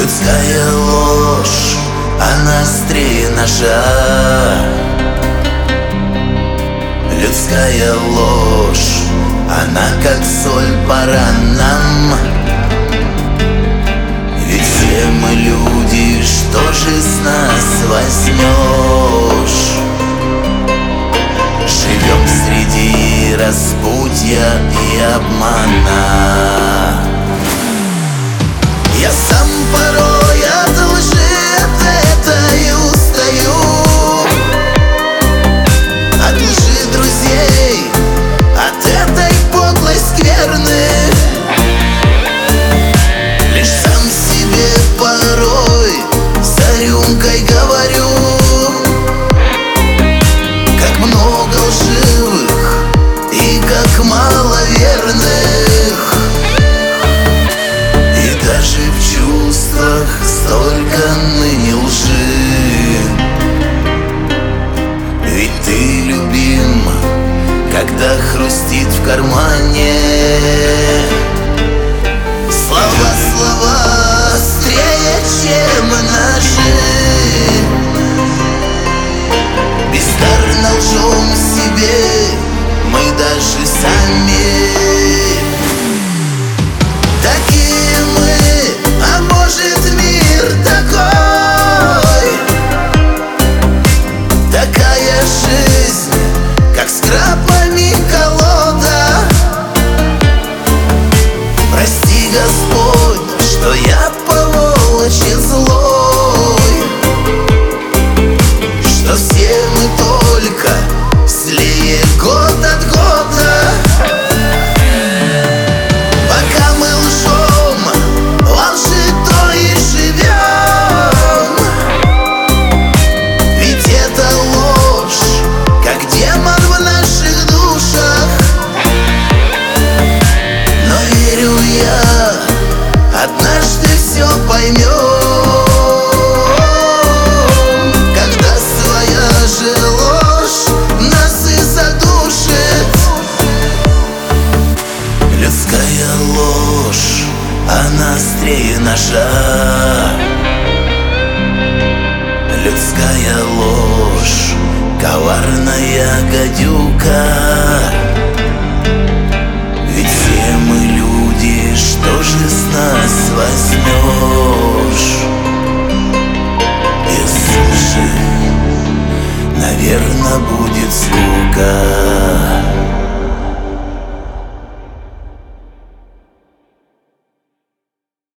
Людская ложь, она острее ножа. Людская ложь, она как соль по ранам. Ведь все мы люди, что же с нас возьмешь? Живем среди распутья и обмана. Я сам порой от лжи от этой устаю, от лжи друзей, от этой подлой скверны. Лишь сам себе порой за рюмкой говорю, как много лживых и как мало верных. И даже в чувствах столько ныне лжи. Ведь ты любим, когда хрустит в кармане. Слова острее, чем ножи. Бездарно лжем себе мы даже сами. Такие мы, а может мир такой? Такая жизнь, как с крабами колода. Прости, Господь, что я по волчьи злой, что все мы только злее год от года. Пока мы лжем, во лжи то и живем. Ведь это ложь, как демон в наших душах. Но верю я, однажды все поймем, когда своя же ложь нас и задушит. Людская ложь, она острее ножа. Людская ложь, коварная гадюка. Ведь все мы люди, что же с нас возьмешь?